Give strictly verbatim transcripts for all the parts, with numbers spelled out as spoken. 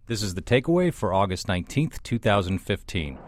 This is The Takeaway for August nineteenth, twenty fifteen.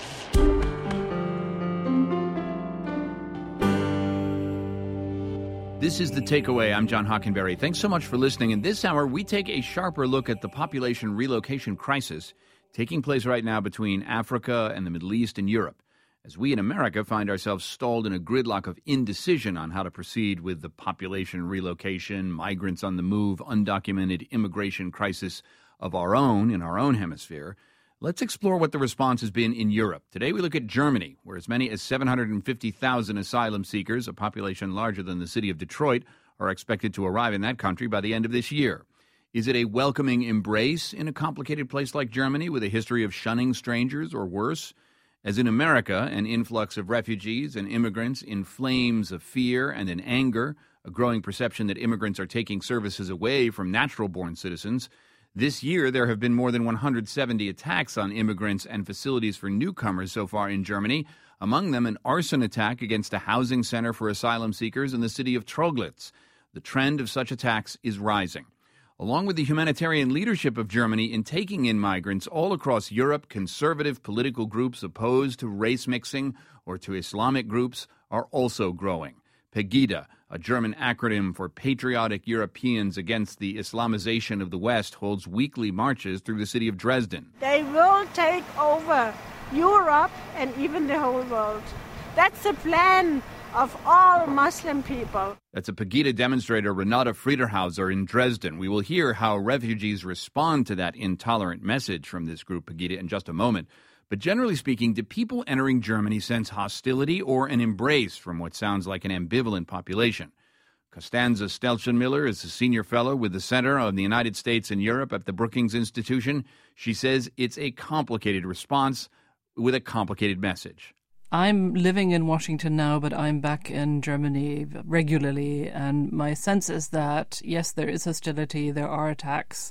This is The Takeaway. I'm John Hockenberry. Thanks so much for listening. In this hour, we take a sharper look at the population relocation crisis taking place right now between Africa and the Middle East and Europe, as we in America find ourselves stalled in a gridlock of indecision on how to proceed with the population relocation, migrants on the move, undocumented immigration crisis of our own in our own hemisphere. Let's explore what the response has been in Europe. Today we look at Germany, where as many as seven hundred fifty thousand asylum seekers, a population larger than the city of Detroit, are expected to arrive in that country by the end of this year. Is it a welcoming embrace in a complicated place like Germany with a history of shunning strangers or worse? As in America, an influx of refugees and immigrants in flames of fear and in anger, a growing perception that immigrants are taking services away from natural-born citizens. This year, there have been more than one hundred seventy attacks on immigrants and facilities for newcomers so far in Germany, among them an arson attack against a housing center for asylum seekers in the city of Troglitz. The trend of such attacks is rising. Along with the humanitarian leadership of Germany in taking in migrants all across Europe, conservative political groups opposed to race mixing or to Islamic groups are also growing. Pegida, a German acronym for Patriotic Europeans Against the Islamization of the West, holds weekly marches through the city of Dresden. They will take over Europe and even the whole world. That's the plan of all Muslim people. That's a Pegida demonstrator, Renata Friederhauser, in Dresden. We will hear how refugees respond to that intolerant message from this group, Pegida, in just a moment. But generally speaking, do people entering Germany sense hostility or an embrace from what sounds like an ambivalent population? Costanza Stelzenmiller is a senior fellow with the Center on the United States and Europe at the Brookings Institution. She says it's a complicated response with a complicated message. I'm living in Washington now, but I'm back in Germany regularly, and my sense is that, yes, there is hostility, there are attacks.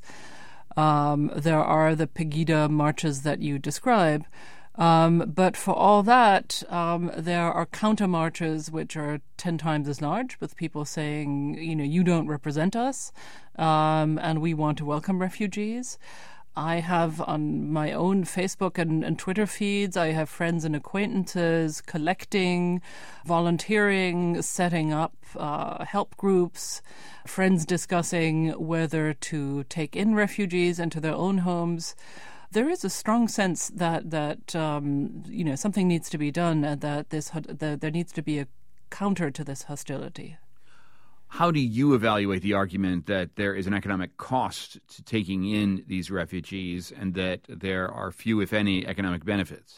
Um, there are the Pegida marches that you describe. Um, but for all that, um, there are counter marches which are ten times as large, with people saying, you know, you don't represent us, um, and we want to welcome refugees. I have on my own Facebook and, and Twitter feeds, I have friends and acquaintances collecting, volunteering, setting up uh, help groups, friends discussing whether to take in refugees into their own homes. There is a strong sense that that um, you know something needs to be done, and that this that there needs to be a counter to this hostility. How do you evaluate the argument that there is an economic cost to taking in these refugees and that there are few, if any, economic benefits?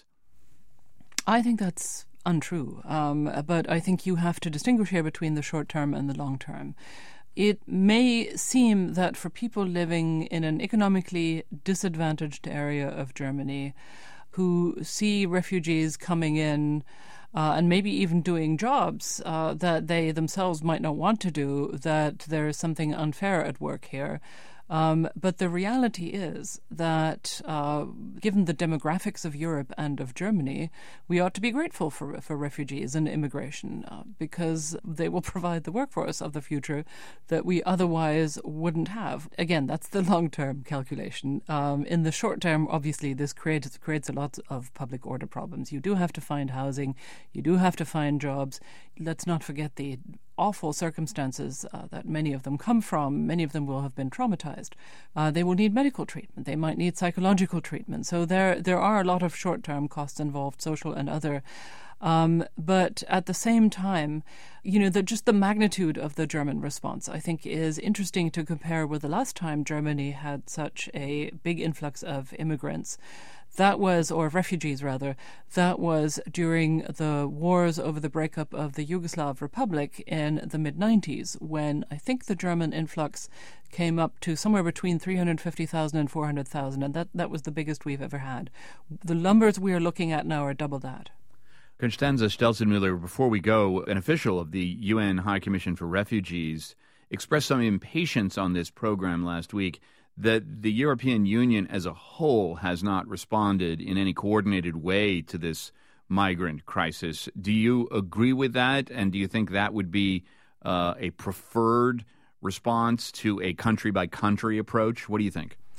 I think that's untrue, um, but I think you have to distinguish here between the short term and the long term. It may seem that for people living in an economically disadvantaged area of Germany who see refugees coming in Uh, and maybe even doing jobs uh, that they themselves might not want to do, that there is something unfair at work here. Um, but the reality is that, uh, given the demographics of Europe and of Germany, we ought to be grateful for for refugees and immigration uh, because they will provide the workforce of the future that we otherwise wouldn't have. Again, that's the long-term calculation. Um, in the short term, obviously, this creates creates a lot of public order problems. You do have to find housing. You do have to find jobs. Let's not forget the awful circumstances uh, that many of them come from. Many of them will have been traumatized. Uh, they will need medical treatment. They might need psychological treatment. So there there are a lot of short-term costs involved, social and other. Um, but at the same time, you know, the, just the magnitude of the German response, I think, is interesting to compare with the last time Germany had such a big influx of immigrants. That was, or refugees rather, that was during the wars over the breakup of the Yugoslav Republic in the mid nineties, when I think the German influx came up to somewhere between three hundred fifty thousand and four hundred thousand, and that, that was the biggest we've ever had. The numbers we are looking at now are double that. Constanza Stelzenmiller, before we go, an official of the U N High Commission for Refugees expressed some impatience on this program last week that the European Union as a whole has not responded in any coordinated way to this migrant crisis. Do you agree with that? And do you think that would be uh, a preferred response to a country-by-country approach? What do you think?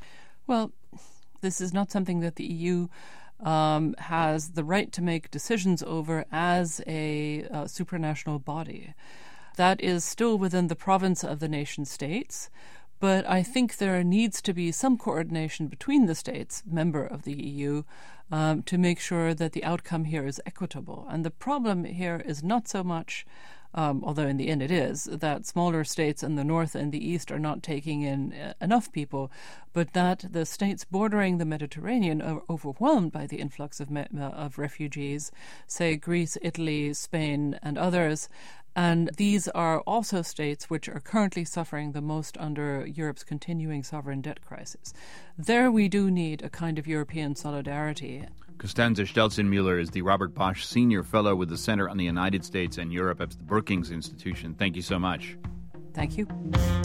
Well, this is not something that the E U um, has the right to make decisions over as a uh, supranational body. That is still within the province of the nation states, but I think there needs to be some coordination between the states, member of the E U, um, to make sure that the outcome here is equitable. And the problem here is not so much, um, although in the end it is, that smaller states in the north and the east are not taking in uh, enough people, but that the states bordering the Mediterranean are overwhelmed by the influx of, me- of refugees, say Greece, Italy, Spain, and others. And these are also states which are currently suffering the most under Europe's continuing sovereign debt crisis. There we do need a kind of European solidarity. Constanze Stelzenmüller is the Robert Bosch Senior Fellow with the Center on the United States and Europe at the Brookings Institution. Thank you so much. Thank you.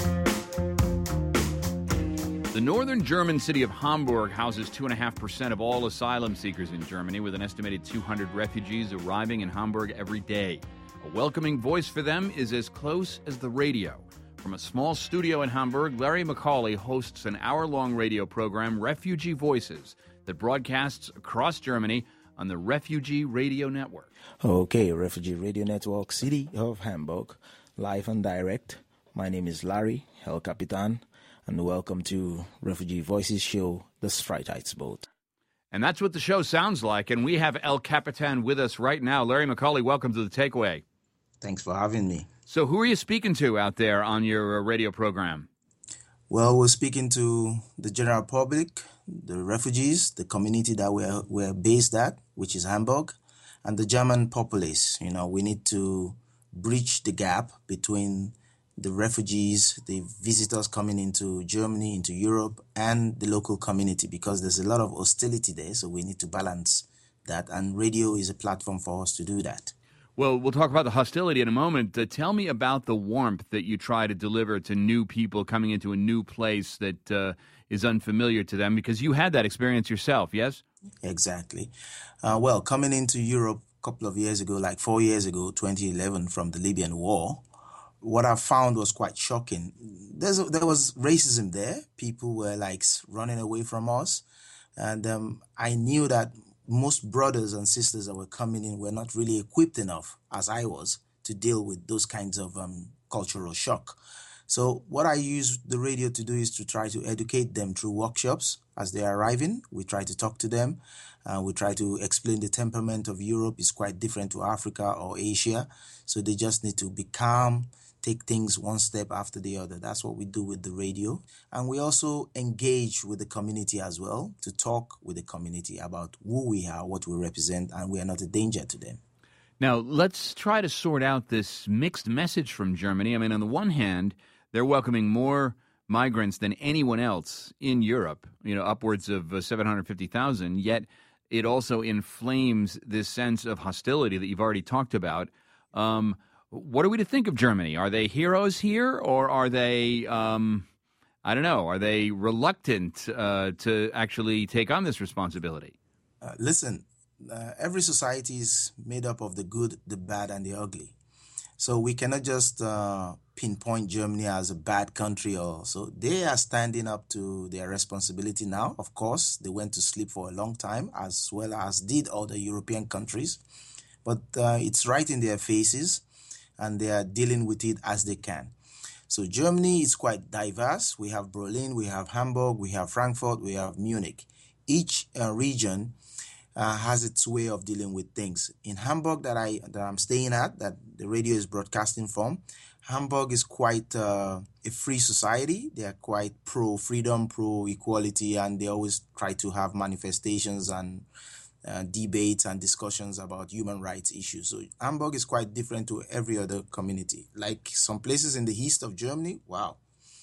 The northern German city of Hamburg houses two point five percent of all asylum seekers in Germany, with an estimated two hundred refugees arriving in Hamburg every day. A welcoming voice for them is as close as the radio. From a small studio in Hamburg, Larry McCauley hosts an hour-long radio program, Refugee Voices, that broadcasts across Germany on the Refugee Radio Network. Okay, Refugee Radio Network, City of Hamburg, live and direct. My name is Larry, El Capitan, and welcome to Refugee Voices show, The Strijdheidsboot. And that's what the show sounds like, and we have El Capitan with us right now. Larry McCauley, welcome to The Takeaway. Thanks for having me. So who are you speaking to out there on your uh, radio program? Well, we're speaking to the general public, the refugees, the community that we're, we're based at, which is Hamburg, and the German populace. You know, we need to bridge the gap between the refugees, the visitors coming into Germany, into Europe, and the local community, because there's a lot of hostility there, so we need to balance that, and radio is a platform for us to do that. Well, we'll talk about the hostility in a moment. Uh, tell me about the warmth that you try to deliver to new people coming into a new place that uh, is unfamiliar to them, because you had that experience yourself, yes? Exactly. Uh, well, coming into Europe a couple of years ago, like four years ago, twenty eleven, from the Libyan war, what I found was quite shocking. There's a, there was racism there. People were like running away from us. And um, I knew that most brothers and sisters that were coming in were not really equipped enough, as I was, to deal with those kinds of um, cultural shock. So what I use the radio to do is to try to educate them through workshops as they're arriving. We try to talk to them. Uh, we try to explain the temperament of Europe is quite different to Africa or Asia. So they just need to be calm, take things one step after the other. That's what we do with the radio. And we also engage with the community as well, to talk with the community about who we are, what we represent, and we are not a danger to them. Now, let's try to sort out this mixed message from Germany. I mean, on the one hand, they're welcoming more migrants than anyone else in Europe, you know, upwards of uh, seven hundred fifty thousand, yet it also inflames this sense of hostility that you've already talked about. Um What are we to think of Germany? Are they heroes here, or are they, um, I don't know, are they reluctant uh, to actually take on this responsibility? Uh, listen, uh, every society is made up of the good, the bad, and the ugly. So we cannot just uh, pinpoint Germany as a bad country. Or so they are standing up to their responsibility now. Of course, they went to sleep for a long time, as well as did other European countries. But uh, it's right in their faces, and they are dealing with it as they can. So Germany is quite diverse. We have Berlin, we have Hamburg, we have Frankfurt, we have Munich. Each uh, region uh, has its way of dealing with things. In Hamburg, that, I, that I'm staying at, that the radio is broadcasting from, Hamburg is quite uh, a free society. They are quite pro-freedom, pro-equality, and they always try to have manifestations and Uh, debates and discussions about human rights issues. So Hamburg is quite different to every other community. Like some places in the east of Germany, wow,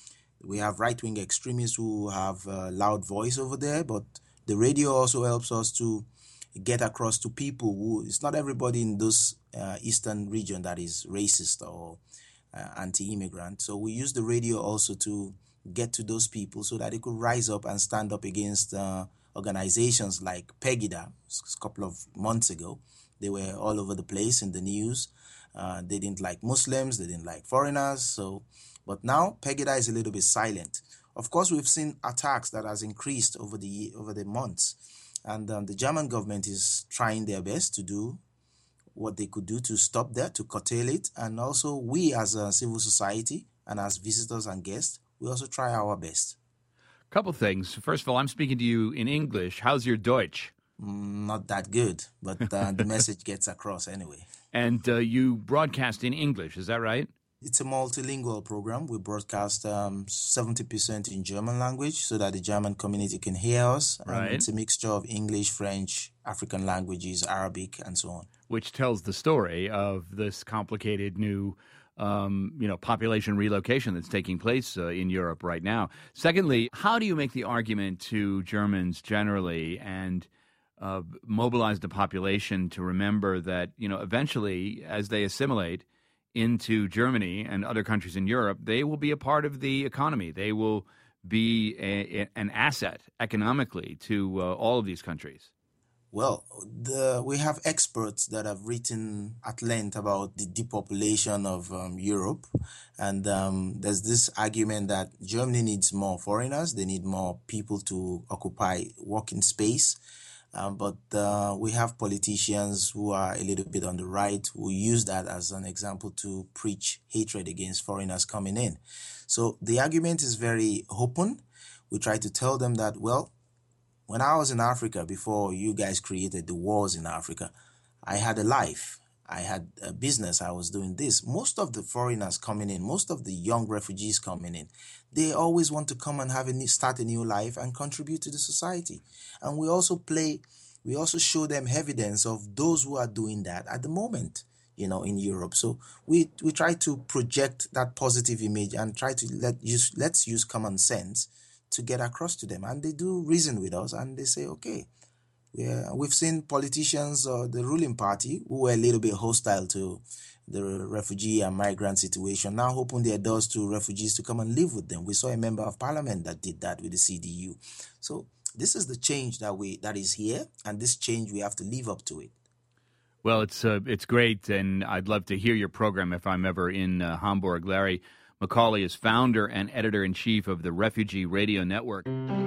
we have right-wing extremists who have a loud voice over there, but the radio also helps us to get across to people who, it's not everybody in those uh, eastern region that is racist or uh, anti-immigrant. So we use the radio also to get to those people so that they could rise up and stand up against uh, organizations like Pegida. A couple of months ago, they were all over the place in the news. Uh, they didn't like Muslims, they didn't like foreigners. So, but now Pegida is a little bit silent. Of course, we've seen attacks that has increased over the over the months, and um, the German government is trying their best to do what they could do to stop that, to curtail it, and also we as a civil society and as visitors and guests, we also try our best. Couple things. First of all, I'm speaking to you in English. How's your Deutsch? Mm, not that good, but uh, the message gets across anyway. And uh, you broadcast in English, is that right? It's a multilingual program. We broadcast um, seventy percent in German language so that the German community can hear us. Right. Um, it's a mixture of English, French, African languages, Arabic, and so on. Which tells the story of this complicated new Um, you know, population relocation that's taking place uh, in Europe right now. Secondly, how do you make the argument to Germans generally and uh, mobilize the population to remember that, you know, eventually, as they assimilate into Germany and other countries in Europe, they will be a part of the economy. They will be a, a, an asset economically to uh, all of these countries. Well, the, we have experts that have written at length about the depopulation of um, Europe. And um, there's this argument that Germany needs more foreigners. They need more people to occupy working space. Um, but uh, we have politicians who are a little bit on the right who use that as an example to preach hatred against foreigners coming in. So the argument is very open. We try to tell them that, well, when I was in Africa, before you guys created the wars in Africa, I had a life. I had a business. I was doing this. Most of the foreigners coming in, most of the young refugees coming in, they always want to come and have a new, start a new life and contribute to the society. And we also play, we also show them evidence of those who are doing that at the moment, you know, in Europe. So we we try to project that positive image and try to let use let's use common sense to get across to them. And they do reason with us and they say, okay, yeah, we've seen politicians or uh, the ruling party who were a little bit hostile to the refugee and migrant situation now open their doors to refugees to come and live with them. We saw a member of parliament that did that with the C D U. So this is the change that we that is here, and this change we have to live up to it. Well, it's uh, it's great, and I'd love to hear your program if I'm ever in uh, Hamburg. Larry McCauley is founder and editor-in-chief of the Refugee Radio Network.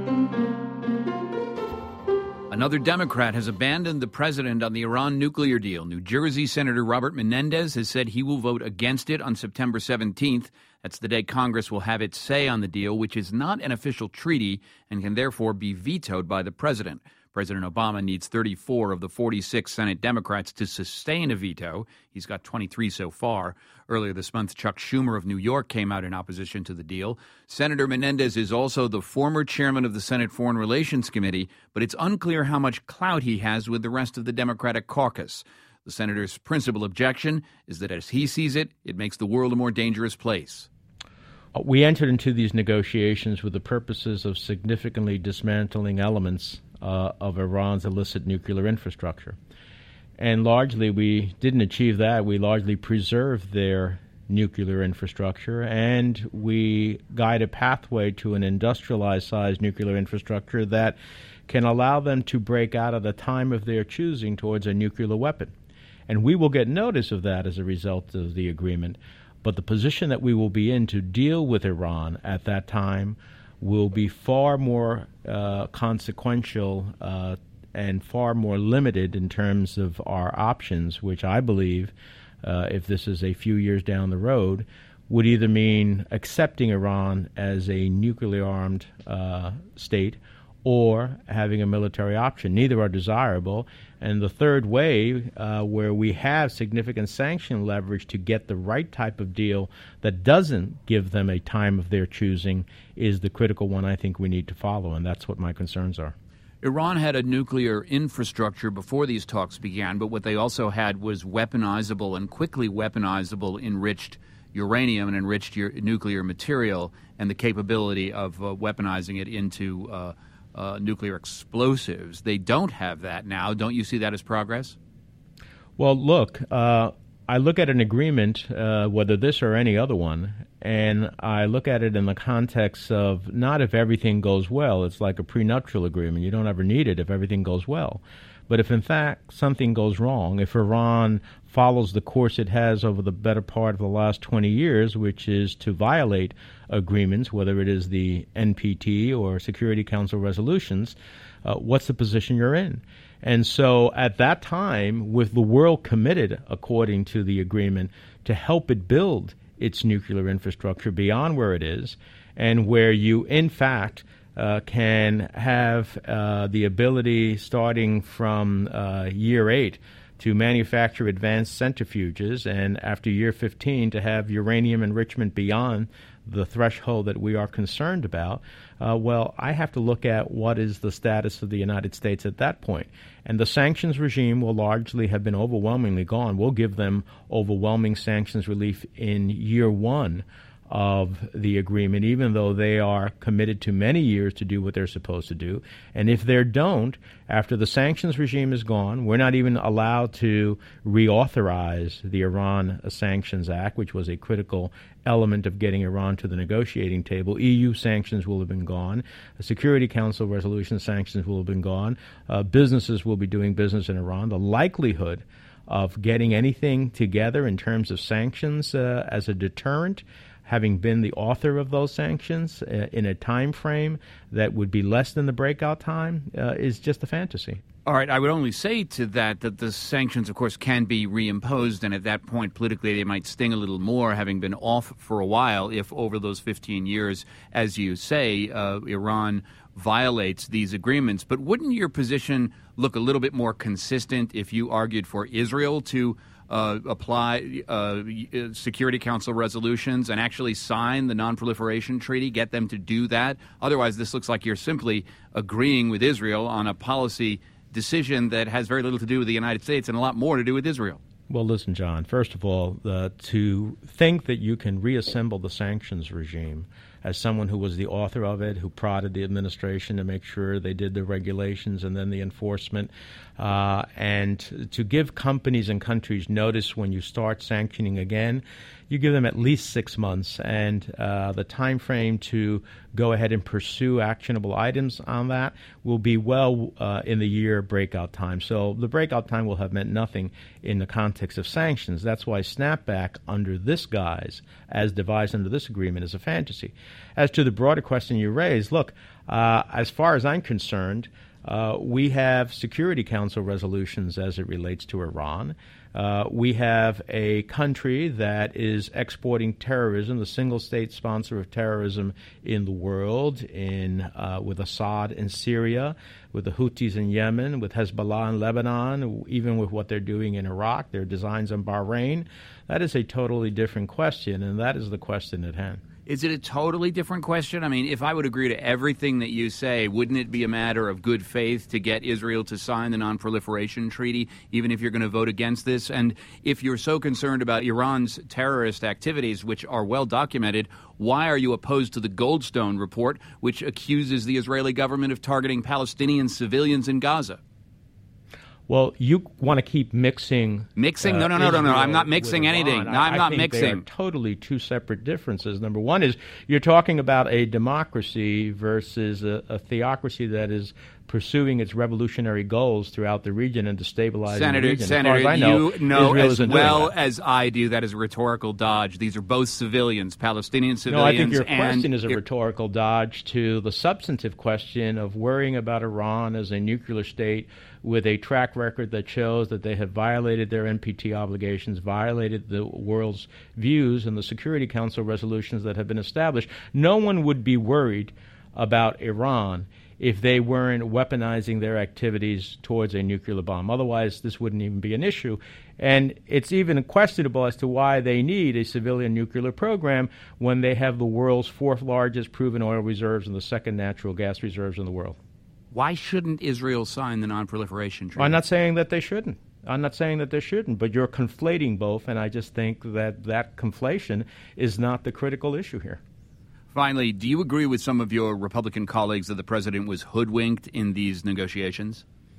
Another Democrat has abandoned the president on the Iran nuclear deal. New Jersey Senator Robert Menendez has said he will vote against it on September seventeenth. That's the day Congress will have its say on the deal, which is not an official treaty and can therefore be vetoed by the president. President Obama needs thirty-four of the forty-six Senate Democrats to sustain a veto. He's got twenty-three so far. Earlier this month, Chuck Schumer of New York came out in opposition to the deal. Senator Menendez is also the former chairman of the Senate Foreign Relations Committee, but it's unclear how much clout he has with the rest of the Democratic caucus. The senator's principal objection is that, as he sees it, it makes the world a more dangerous place. We entered into these negotiations with the purposes of significantly dismantling elements uh, of Iran's illicit nuclear infrastructure. And largely we didn't achieve that. We largely preserved their nuclear infrastructure, and we guide a pathway to an industrialized-sized nuclear infrastructure that can allow them to break out at a time of their choosing towards a nuclear weapon. And we will get notice of that as a result of the agreement. But the position that we will be in to deal with Iran at that time will be far more uh, consequential uh, and far more limited in terms of our options, which I believe, uh, if this is a few years down the road, would either mean accepting Iran as a nuclear-armed uh, state or having a military option. Neither are desirable. And the third way, uh, where we have significant sanction leverage to get the right type of deal that doesn't give them a time of their choosing, is the critical one I think we need to follow, and that's what my concerns are. Iran had a nuclear infrastructure before these talks began, but what they also had was weaponizable and quickly weaponizable enriched uranium and enriched u- nuclear material, and the capability of uh, weaponizing it into uh, uh, nuclear explosives. They don't have that now. Don't you see that as progress? Well, look, uh, I look at an agreement, uh, whether this or any other one, and I look at it in the context of not if everything goes well. It's like a prenuptial agreement. You don't ever need it if everything goes well. But if, in fact, something goes wrong, if Iran follows the course it has over the better part of the last twenty years, which is to violate agreements, whether it is the N P T or Security Council resolutions, uh, what's the position you're in? And so at that time, with the world committed, according to the agreement, to help it build its nuclear infrastructure beyond where it is, and where you, in fact, uh, can have uh, the ability, starting from uh, year eight, to manufacture advanced centrifuges, and after year fifteen, to have uranium enrichment beyond the threshold that we are concerned about, uh, well, I have to look at what is the status of the United States at that point. And the sanctions regime will largely have been overwhelmingly gone. We'll give them overwhelming sanctions relief in year one of the agreement, even though they are committed to many years to do what they're supposed to do. And if they don't, after the sanctions regime is gone, we're not even allowed to reauthorize the Iran Sanctions Act, which was a critical element of getting Iran to the negotiating table. E U sanctions will have been gone. The Security Council resolution sanctions will have been gone. Uh, businesses will be doing business in Iran. The likelihood of getting anything together in terms of sanctions uh, as a deterrent, having been the author of those sanctions uh, in a time frame that would be less than the breakout time, uh, is just a fantasy. All right, I would only say to that that the sanctions, of course, can be reimposed, and at that point, politically, they might sting a little more, having been off for a while, if over those fifteen years, as you say, uh, Iran violates these agreements. But wouldn't your position look a little bit more consistent if you argued for Israel to uh, apply uh, Security Council resolutions and actually sign the Non-Proliferation Treaty, get them to do that? Otherwise, this looks like you're simply agreeing with Israel on a policy decision that has very little to do with the United States and a lot more to do with Israel. Well, listen, John, first of all, uh, to think that you can reassemble the sanctions regime, as someone who was the author of it, who prodded the administration to make sure they did the regulations and then the enforcement, uh, and to give companies and countries notice when you start sanctioning again, you give them at least six months, and uh, the time frame to go ahead and pursue actionable items on that will be well uh, in the year breakout time. So the breakout time will have meant nothing in the context of sanctions. That's why snapback under this guise, as devised under this agreement, is a fantasy. As to the broader question you raised, look, uh, as far as I'm concerned, uh, we have Security Council resolutions as it relates to Iran. Uh, we have a country that is exporting terrorism, the single state sponsor of terrorism in the world, in uh, with Assad in Syria, with the Houthis in Yemen, with Hezbollah in Lebanon, even with what they're doing in Iraq, their designs on Bahrain. That is a totally different question, and that is the question at hand. Is it a totally different question? I mean, if I would agree to everything that you say, wouldn't it be a matter of good faith to get Israel to sign the Non-Proliferation Treaty, even if you're going to vote against this? And if you're so concerned about Iran's terrorist activities, which are well documented, why are you opposed to the Goldstone report, which accuses the Israeli government of targeting Palestinian civilians in Gaza? Well, you want to keep mixing. Mixing? No, no, no, no, no. I'm not mixing anything. No, I'm I not think mixing. They are totally two separate differences. Number one is you're talking about a democracy versus a, a theocracy that is pursuing its revolutionary goals throughout the region and destabilizing Senator, the region. Senator, as far as I know, you know Israel as isn't well doing that. as I do that is a rhetorical dodge. These are both civilians, Palestinian civilians. No, I think your and question is a it, rhetorical dodge to the substantive question of worrying about Iran as a nuclear state with a track record that shows that they have violated their N P T obligations, violated the world's views and the Security Council resolutions that have been established. No one would be worried about Iran if they weren't weaponizing their activities towards a nuclear bomb. Otherwise, this wouldn't even be an issue. And it's even questionable as to why they need a civilian nuclear program when they have the world's fourth largest proven oil reserves and the second natural gas reserves in the world. Why shouldn't Israel sign the Non-Proliferation Treaty? I'm not saying that they shouldn't. I'm not saying that they shouldn't, but you're conflating both, and I just think that that conflation is not the critical issue here. Finally, do you agree with some of your Republican colleagues that the president was hoodwinked in these negotiations?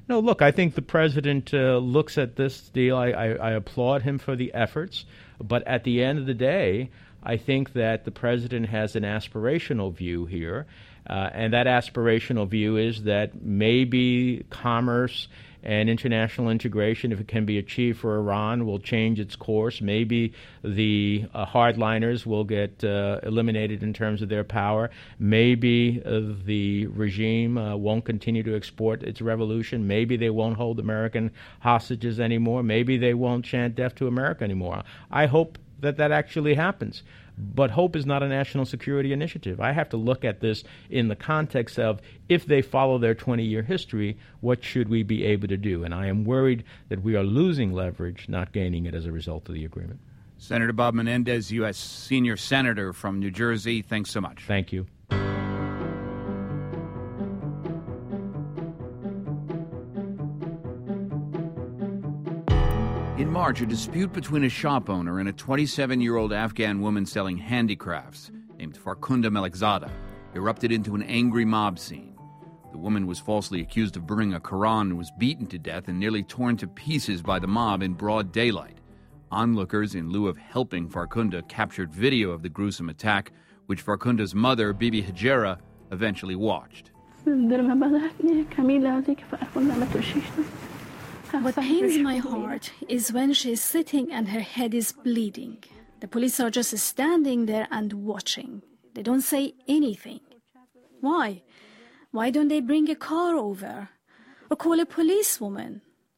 No, look, I think the president uh, looks at this deal. I, I, I applaud him for the efforts. But at the end of the day, I think that the president has an aspirational view here. Uh, and that aspirational view is that maybe commerce and international integration, if it can be achieved for Iran, will change its course. Maybe the uh, hardliners will get uh, eliminated in terms of their power. Maybe uh, the regime uh, won't continue to export its revolution. Maybe they won't hold American hostages anymore. Maybe they won't chant death to America anymore. I hope that that actually happens. But hope is not a national security initiative. I have to look at this in the context of, if they follow their twenty-year history, what should we be able to do? And I am worried that we are losing leverage, not gaining it as a result of the agreement. Senator Bob Menendez, U S Senior Senator from New Jersey, thanks so much. Thank you. In March, a dispute between a shop owner and a twenty-seven-year-old Afghan woman selling handicrafts named Farkhunda Melikzada erupted into an angry mob scene. The woman was falsely accused of burning a Quran and was beaten to death and nearly torn to pieces by the mob in broad daylight. Onlookers, in lieu of helping Farkhunda, captured video of the gruesome attack, which Farkhunda's mother, Bibi Hajera, eventually watched. What pains my heart is when she is sitting and her head is bleeding. The police are just standing there and watching. They don't say anything. Why? Why don't they bring a car over? Or call a policewoman?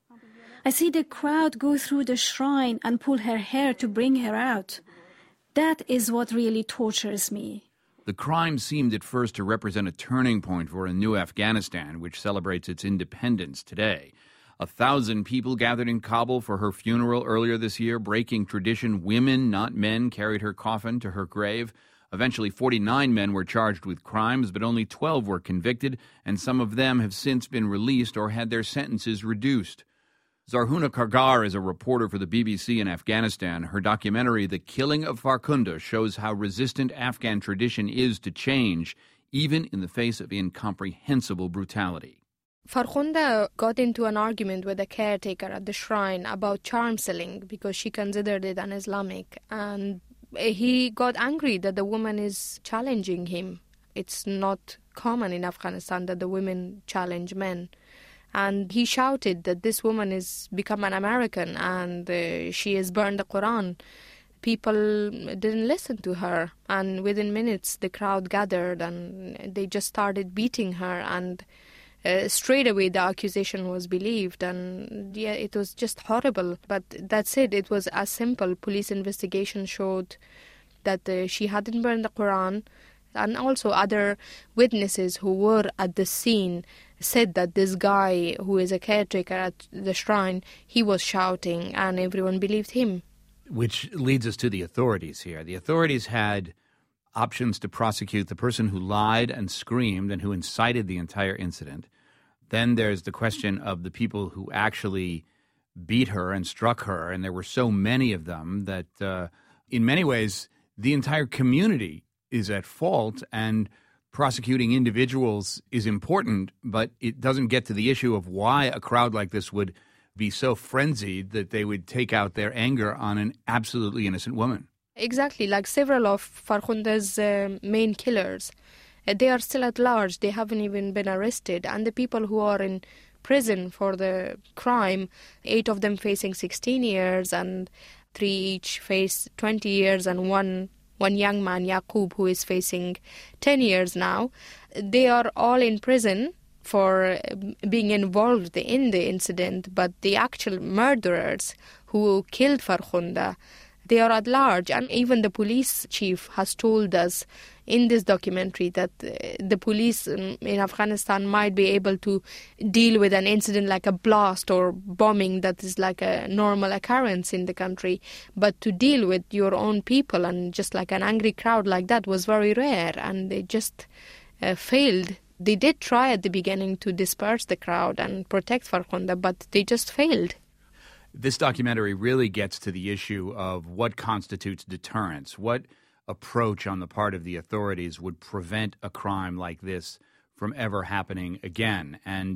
I see the crowd go through the shrine and pull her hair to bring her out. That is what really tortures me. The crime seemed at first to represent a turning point for a new Afghanistan, which celebrates its independence today. A thousand people gathered in Kabul for her funeral earlier this year, breaking tradition. Women, not men, carried her coffin to her grave. Eventually, forty-nine men were charged with crimes, but only twelve were convicted, and some of them have since been released or had their sentences reduced. Zarhuna Kargar is a reporter for the B B C in Afghanistan. Her documentary, The Killing of Farkhunda, shows how resistant Afghan tradition is to change, even in the face of incomprehensible brutality. Farkhunda got into an argument with a caretaker at the shrine about charm selling because she considered it un-Islamic, and he got angry that the woman is challenging him. It's not common in Afghanistan that the women challenge men. And he shouted that this woman has become an American and uh, she has burned the Quran. People didn't listen to her, and within minutes the crowd gathered and they just started beating her, and Uh, straight away the accusation was believed, and yeah, it was just horrible. But that's it. It was as simple. Police investigation showed that uh, she hadn't burned the Quran, and also other witnesses who were at the scene said that this guy, who is a caretaker at the shrine, he was shouting, and everyone believed him. Which leads us to the authorities here. The authorities had options to prosecute the person who lied and screamed and who incited the entire incident. Then there's the question of the people who actually beat her and struck her, and there were so many of them that uh, in many ways the entire community is at fault, and prosecuting individuals is important, but it doesn't get to the issue of why a crowd like this would be so frenzied that they would take out their anger on an absolutely innocent woman. Exactly, like several of Farkhunda's uh, main killers. Uh, they are still at large. They haven't even been arrested. And the people who are in prison for the crime, eight of them facing sixteen years, and three each face twenty years, and one one young man, Yaqub, who is facing ten years now. They are all in prison for being involved in the incident, but the actual murderers who killed Farkhunda, they are at large. And even the police chief has told us in this documentary that uh, the police in, in Afghanistan might be able to deal with an incident like a blast or bombing that is like a normal occurrence in the country. But to deal with your own people and just like an angry crowd like that was very rare, and they just uh, failed. They did try at the beginning to disperse the crowd and protect Farkhunda, but they just failed. This documentary really gets to the issue of what constitutes deterrence, what approach on the part of the authorities would prevent a crime like this from ever happening again. And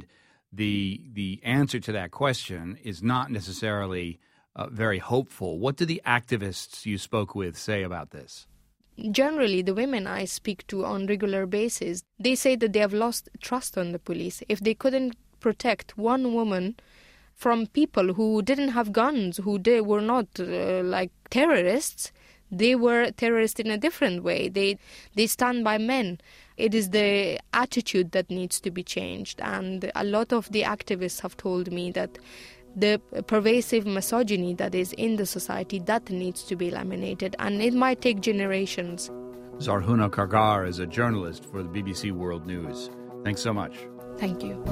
the the answer to that question is not necessarily uh, very hopeful. What do the activists you spoke with say about this? Generally, the women I speak to on regular basis, they say that they have lost trust on the police. If they couldn't protect one woman from people who didn't have guns, who they were not uh, like terrorists, they were terrorists in a different way. They they stand by men. It is the attitude that needs to be changed. And a lot of the activists have told me that the pervasive misogyny that is in the society, that needs to be eliminated, and it might take generations. Zarhuna Kargar is a journalist for the B B C World News. Thanks so much. Thank you.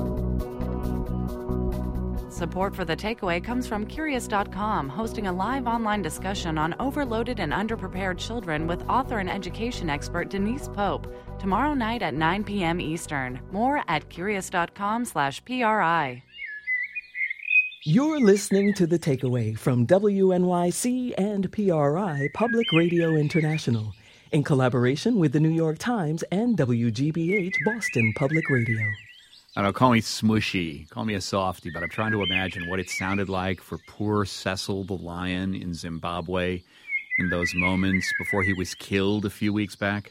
Support for The Takeaway comes from Curious dot com, hosting a live online discussion on overloaded and underprepared children with author and education expert Denise Pope, tomorrow night at nine p.m. Eastern. More at Curious dot com slash P R I. You're listening to The Takeaway from W N Y C and P R I Public Radio International, in collaboration with the New York Times and W G B H Boston Public Radio. I don't know, call me smushy, call me a softie, but I'm trying to imagine what it sounded like for poor Cecil the lion in Zimbabwe in those moments before he was killed a few weeks back.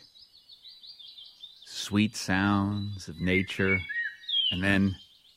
Sweet sounds of nature, and then...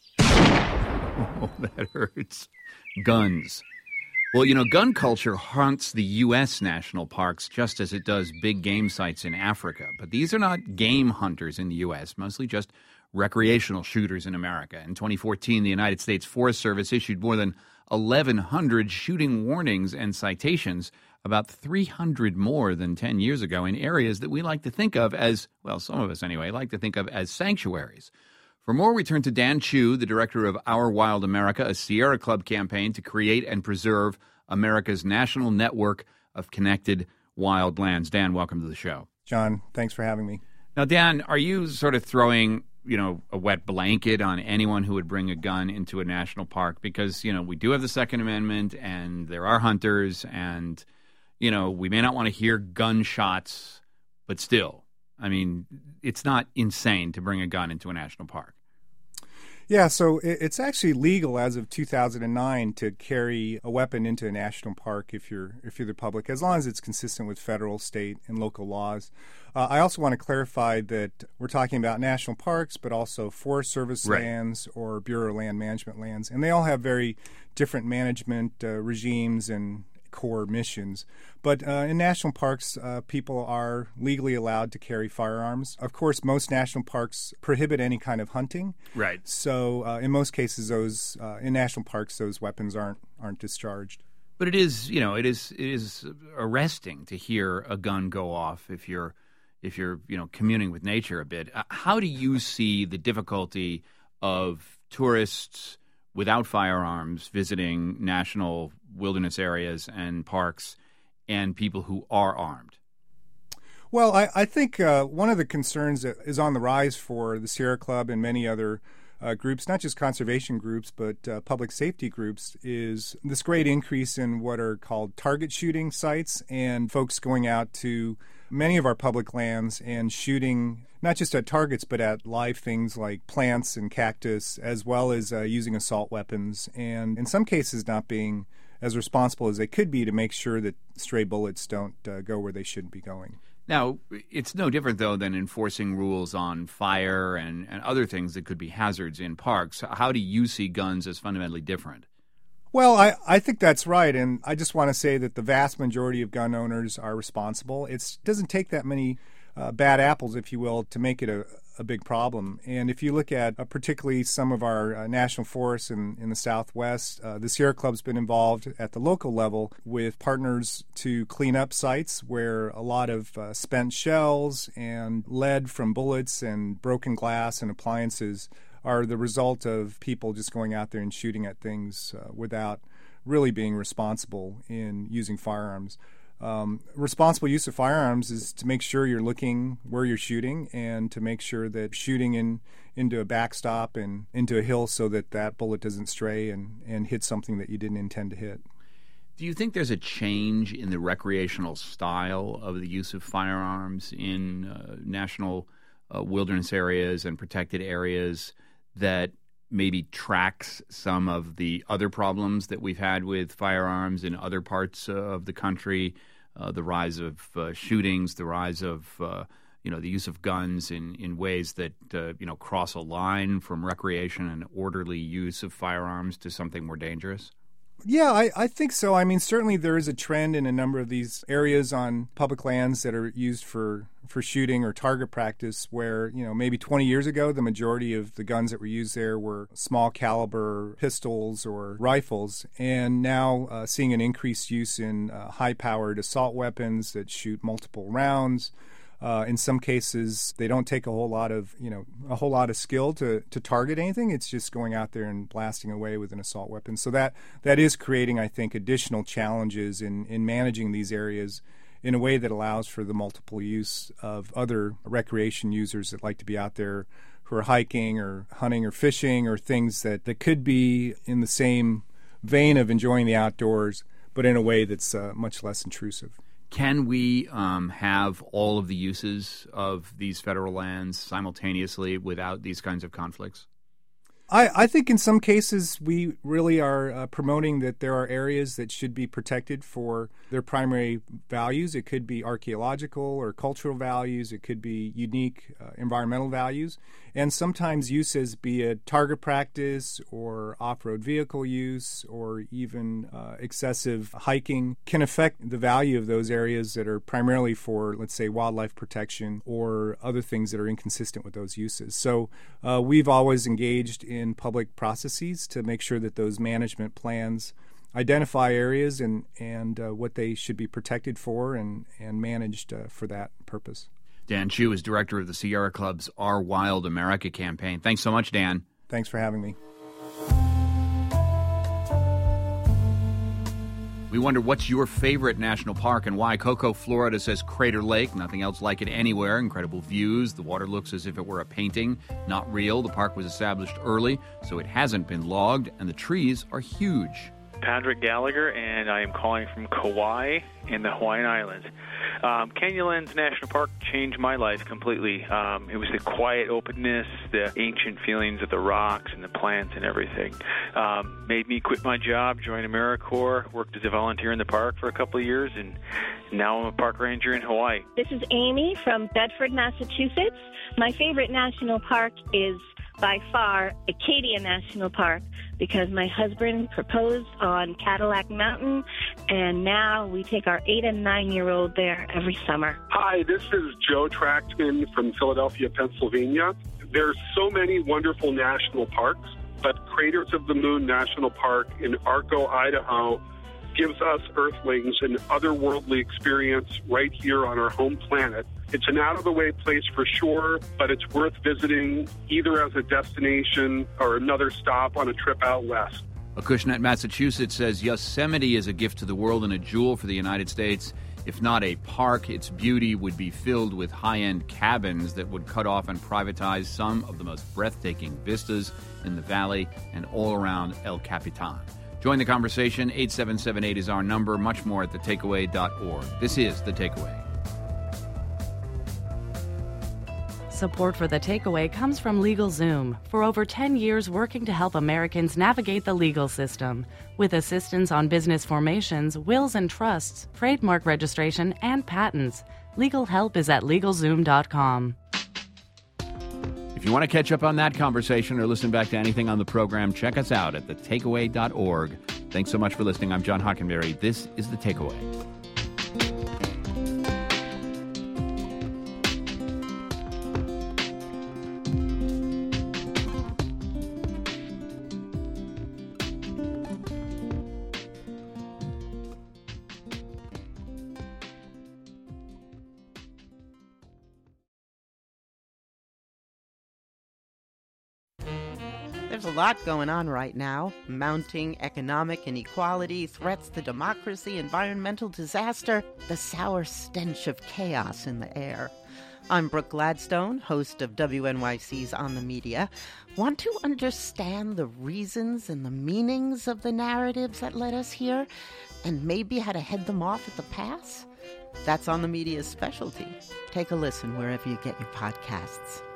Oh, that hurts. Guns. Well, you know, gun culture haunts the U S national parks just as it does big game sites in Africa. But these are not game hunters in the U S, mostly just recreational shooters in America. In twenty fourteen, the United States Forest Service issued more than eleven hundred shooting warnings and citations, about three hundred more than ten years ago, in areas that we like to think of as, well, some of us anyway, like to think of as sanctuaries. For more, we turn to Dan Chu, the director of Our Wild America, a Sierra Club campaign to create and preserve America's national network of connected wild lands. Dan, welcome to the show. John, thanks for having me. Now, Dan, are you sort of throwing, you know, a wet blanket on anyone who would bring a gun into a national park? Because, you know, we do have the Second Amendment, and there are hunters, and, you know, we may not want to hear gunshots, but still, I mean, it's not insane to bring a gun into a national park. Yeah, so it's actually legal as of two thousand nine to carry a weapon into a national park if you're if you're the public, as long as it's consistent with federal, state, and local laws. Uh, I also want to clarify that we're talking about national parks, but also Forest Service right. lands or Bureau of Land Management lands, and they all have very different management uh, regimes and core missions. But uh, in national parks, uh, people are legally allowed to carry firearms. Of course, most national parks prohibit any kind of hunting. Right. So uh, in most cases, those uh, in national parks, those weapons aren't aren't discharged. But it is, you know, it is it is arresting to hear a gun go off if you're if you're you know communing with nature a bit. Uh, how do you see the difficulty of tourists without firearms visiting national wilderness areas and parks, and people who are armed? Well, I, I think uh, one of the concerns that is on the rise for the Sierra Club and many other uh, groups, not just conservation groups, but uh, public safety groups, is this great increase in what are called target shooting sites, and folks going out to many of our public lands and shooting not just at targets, but at live things like plants and cactus, as well as uh, using assault weapons, and in some cases not being as responsible as they could be to make sure that stray bullets don't uh, go where they shouldn't be going. Now, it's no different, though, than enforcing rules on fire and, and other things that could be hazards in parks. How do you see guns as fundamentally different? Well, I, I think that's right, and I just want to say that the vast majority of gun owners are responsible. It doesn't take that many uh, bad apples, if you will, to make it a, a big problem. And if you look at uh, particularly some of our uh, national forests in, in the Southwest, uh, the Sierra Club's been involved at the local level with partners to clean up sites where a lot of uh, spent shells and lead from bullets and broken glass and appliances are the result of people just going out there and shooting at things uh, without really being responsible in using firearms. Um, responsible use of firearms is to make sure you're looking where you're shooting and to make sure that shooting in into a backstop and into a hill so that that bullet doesn't stray and, and hit something that you didn't intend to hit. Do you think there's a change in the recreational style of the use of firearms in uh, national uh, wilderness areas and protected areas that maybe tracks some of the other problems that we've had with firearms in other parts uh, of the country, uh, the rise of uh, shootings, the rise of uh, you know the use of guns in, in ways that uh, you know cross a line from recreation and orderly use of firearms to something more dangerous? Yeah, I, I think so. I mean, certainly there is a trend in a number of these areas on public lands that are used for, for shooting or target practice where, you know, maybe twenty years ago, the majority of the guns that were used there were small caliber pistols or rifles. And now uh, seeing an increased use in uh, high-powered assault weapons that shoot multiple rounds. Uh, in some cases, they don't take a whole lot of, you know, a whole lot of skill to, to target anything. It's just going out there and blasting away with an assault weapon. So that that is creating, I think, additional challenges in, in managing these areas in a way that allows for the multiple use of other recreation users that like to be out there who are hiking or hunting or fishing or things that, that could be in the same vein of enjoying the outdoors, but in a way that's uh, much less intrusive. Can we um, have all of the uses of these federal lands simultaneously without these kinds of conflicts? I, I think in some cases we really are uh, promoting that there are areas that should be protected for their primary values. It could be archaeological or cultural values. It could be unique uh, environmental values. And sometimes uses, be it target practice or off-road vehicle use or even uh, excessive hiking, can affect the value of those areas that are primarily for, let's say, wildlife protection or other things that are inconsistent with those uses. So uh, we've always engaged in public processes to make sure that those management plans identify areas and, and uh, what they should be protected for and, and managed uh, for that purpose. Dan Chu is director of the Sierra Club's Our Wild America campaign. Thanks so much, Dan. Thanks for having me. We wonder what's your favorite national park and why. Cocoa, Florida says Crater Lake. Nothing else like it anywhere. Incredible views. The water looks as if it were a painting. Not real. The park was established early, so it hasn't been logged, and the trees are huge. Patrick Gallagher, and I am calling from Kauai in the Hawaiian Islands. Um, Canyonlands National Park changed my life completely. Um, it was the quiet openness, the ancient feelings of the rocks and the plants and everything. Um, made me quit my job, join AmeriCorps, worked as a volunteer in the park for a couple of years, and now I'm a park ranger in Hawaii. This is Amy from Bedford, Massachusetts. My favorite national park is by far Acadia National Park because my husband proposed on Cadillac Mountain, and now we take our eight and nine-year-old there every summer. Hi, this is Joe Trachtman from Philadelphia, Pennsylvania. There's so many wonderful national parks, but Craters of the Moon National Park in Arco, Idaho, gives us Earthlings an otherworldly experience right here on our home planet. It's an out-of-the-way place for sure, but it's worth visiting either as a destination or another stop on a trip out west. Acushnet, Massachusetts says Yosemite is a gift to the world and a jewel for the United States. If not a park, its beauty would be filled with high-end cabins that would cut off and privatize some of the most breathtaking vistas in the valley and all around El Capitan. Join the conversation. eight seven seven eight is our number. Much more at the takeaway dot org. This is The Takeaway. Support for The Takeaway comes from LegalZoom, for over ten years working to help Americans navigate the legal system, with assistance on business formations, wills and trusts, trademark registration, and patents. Legal help is at legal zoom dot com. If you want to catch up on that conversation or listen back to anything on the program, check us out at the takeaway dot org. Thanks so much for listening. I'm John Hockenberry. This is The Takeaway. There's a lot going on right now. Mounting economic inequality, threats to democracy, environmental disaster, the sour stench of chaos in the air. I'm Brooke Gladstone, host of W N Y C's On the Media. Want to understand the reasons and the meanings of the narratives that led us here, and maybe how to head them off at the pass? That's On the Media's specialty. Take a listen wherever you get your podcasts.